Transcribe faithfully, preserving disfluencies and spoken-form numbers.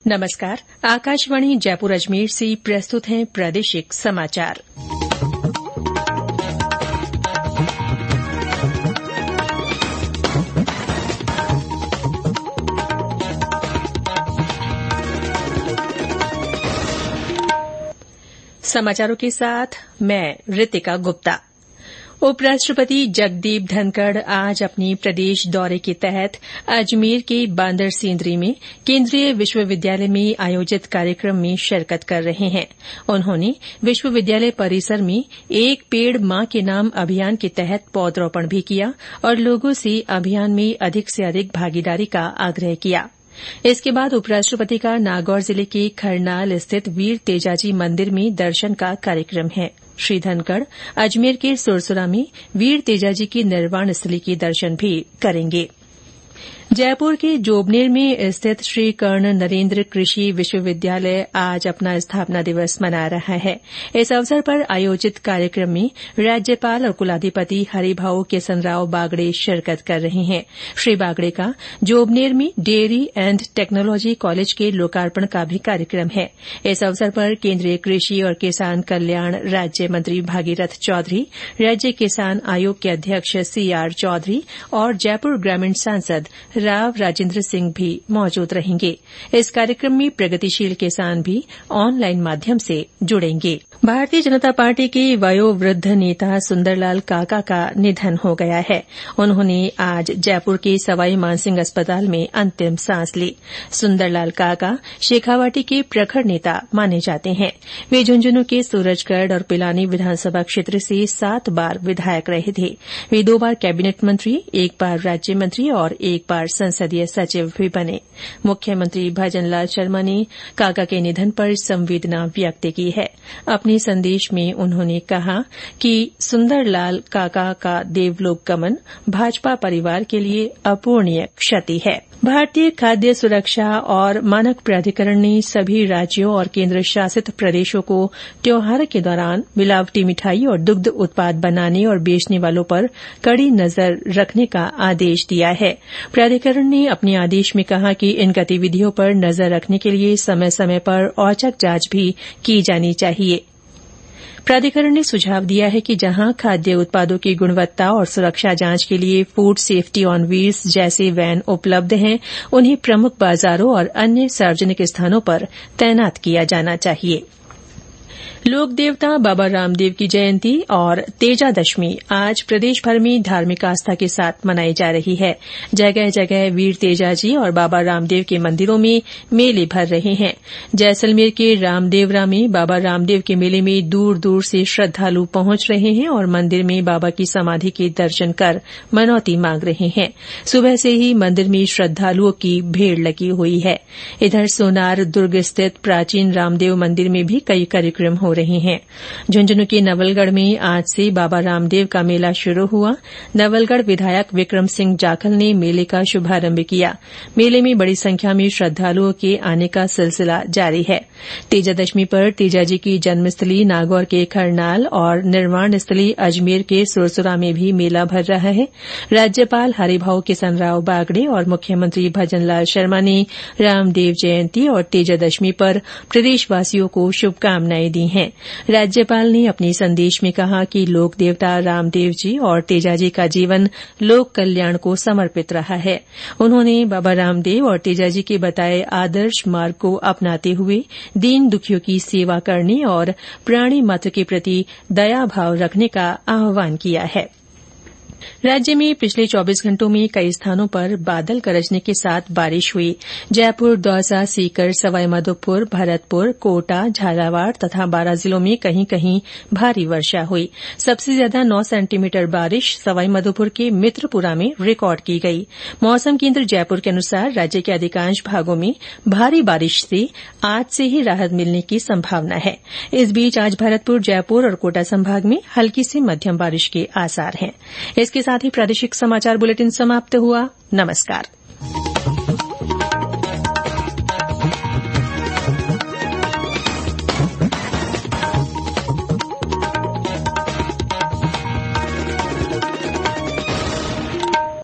नमस्कार। आकाशवाणी जयपुर अजमेर से प्रस्तुत हैं प्रादेशिक समाचार। समाचारों के साथ मैं रितिका गुप्ता। उपराष्ट्रपति जगदीप धनखड़ आज अपने प्रदेश दौरे के तहत अजमेर के बांदर सेंद्री में केंद्रीय विश्वविद्यालय में आयोजित कार्यक्रम में शिरकत कर रहे हैं। उन्होंने विश्वविद्यालय परिसर में एक पेड़ मां के नाम अभियान के तहत पौधरोपण भी किया और लोगों से अभियान में अधिक से अधिक भागीदारी का आग्रह किया। इसके बाद उपराष्ट्रपति का नागौर जिले के खरनाल स्थित वीर तेजाजी मंदिर में दर्शन का कार्यक्रम है। श्री धनखड़ अजमेर के सुरसुरा में वीर तेजाजी की निर्वाण स्थली के दर्शन भी करेंगे। जयपुर के जोबनेर में स्थित श्री कर्ण नरेन्द्र कृषि विश्वविद्यालय आज अपना स्थापना दिवस मना रहा है। इस अवसर पर आयोजित कार्यक्रम में राज्यपाल और कुलाधिपति हरिभाऊ किसनराव बागड़े शिरकत कर रहे हैं। श्री बागड़े का जोबनेर में डेयरी एंड टेक्नोलॉजी कॉलेज के लोकार्पण का भी कार्यक्रम है। इस अवसर पर केंद्रीय कृषि और किसान कल्याण राज्य मंत्री भागीरथ चौधरी, राज्य किसान आयोग के अध्यक्ष सी आर चौधरी और जयपुर ग्रामीण सांसद राव राजेंद्र सिंह भी मौजूद रहेंगे। इस कार्यक्रम में प्रगतिशील किसान भी ऑनलाइन माध्यम से जुड़ेंगे। भारतीय जनता पार्टी के वयोवृद्ध नेता सुंदरलाल काका का निधन हो गया है। उन्होंने आज जयपुर के सवाई मानसिंह अस्पताल में अंतिम सांस ली। सुंदरलाल काका शेखावाटी के प्रखर नेता माने जाते हैं। वे झुंझुनू के सूरजगढ़ और पिलानी विधानसभा क्षेत्र से सात बार विधायक रहे थे। वे दो बार कैबिनेट मंत्री, एक बार राज्य मंत्री और एक बार संसदीय सचिव भी बने। मुख्यमंत्री भजनलाल शर्मा ने काका के निधन पर संवेदना व्यक्त की है। अपने संदेश में उन्होंने कहा कि सुंदरलाल काका का देवलोक गमन भाजपा परिवार के लिए अपूरणीय क्षति है। भारतीय खाद्य सुरक्षा और मानक प्राधिकरण ने सभी राज्यों और केंद्र शासित प्रदेशों को त्योहार के दौरान मिलावटी मिठाई और दुग्ध उत्पाद बनाने और बेचने वालों पर कड़ी नजर रखने का आदेश दिया है। प्राधिकरण ने अपने आदेश में कहा कि इन गतिविधियों पर नजर रखने के लिए समय समय पर औचक जांच भी की जानी चाहिए। प्राधिकरण ने सुझाव दिया है कि जहां खाद्य उत्पादों की गुणवत्ता और सुरक्षा जांच के लिए फूड सेफ्टी ऑन व्हील्स जैसे वैन उपलब्ध हैं, उन्हें प्रमुख बाजारों और अन्य सार्वजनिक स्थानों पर तैनात किया जाना चाहिए। लोक देवता बाबा रामदेव की जयंती और तेजादशमी आज प्रदेश भर में धार्मिक आस्था के साथ मनाई जा रही है। जगह जगह वीर तेजाजी और बाबा रामदेव के मंदिरों में मेले भर रहे हैं। जैसलमेर के रामदेवरा में बाबा रामदेव के मेले में दूर दूर से श्रद्धालु पहुंच रहे हैं और मंदिर में बाबा की समाधि के दर्शन कर मनौती मांग रहे हैं। सुबह से ही मंदिर में श्रद्धालुओं की भीड़ लगी हुई है। इधर सोनार दुर्ग स्थित प्राचीन रामदेव मंदिर में भी कई कार्यक्रम हो रहे हैं। झुंझुनू के नवलगढ़ में आज से बाबा रामदेव का मेला शुरू हुआ। नवलगढ़ विधायक विक्रम सिंह जाखल ने मेले का शुभारंभ किया। मेले में बड़ी संख्या में श्रद्धालुओं के आने का सिलसिला जारी है। तेजादशमी पर तेजाजी की जन्मस्थली नागौर के खरनाल और निर्वाण स्थली अजमेर के सुरसुरा में भी मेला भर रहा है। राज्यपाल हरिभाऊ किसनराव बागड़े और मुख्यमंत्री भजनलाल शर्मा ने रामदेव जयंती और तेजादशमी पर प्रदेशवासियों को शुभकामनाएं दी हैं। राज्यपाल ने अपने संदेश में कहा कि लोक देवता रामदेव जी और तेजाजी का जीवन लोक कल्याण को समर्पित रहा है। उन्होंने बाबा रामदेव और तेजाजी के बताए आदर्श मार्ग को अपनाते हुए दीन दुखियों की सेवा करने और प्राणी मात्र के प्रति दया भाव रखने का आह्वान किया है। राज्य में पिछले चौबीस घंटों में कई स्थानों पर बादल गरजने के साथ बारिश हुई। जयपुर, दौसा, सीकर, सवाईमाधोपुर, भरतपुर, कोटा, झालावाड़ तथा बारां जिलों में कहीं कहीं भारी वर्षा हुई। सबसे ज्यादा नौ सेंटीमीटर बारिश सवाईमाधोपुर के मित्रपुरा में रिकॉर्ड की गई। मौसम केंद्र जयपुर के अनुसार राज्य के अधिकांश भागों में भारी बारिश से आज से ही राहत मिलने की संभावना है। इस बीच आज भरतपुर, जयपुर और कोटा संभाग में हल्की से मध्यम बारिश के आसार हैं। इसके साथ ही प्रादेशिक समाचार बुलेटिन समाप्त हुआ। नमस्कार।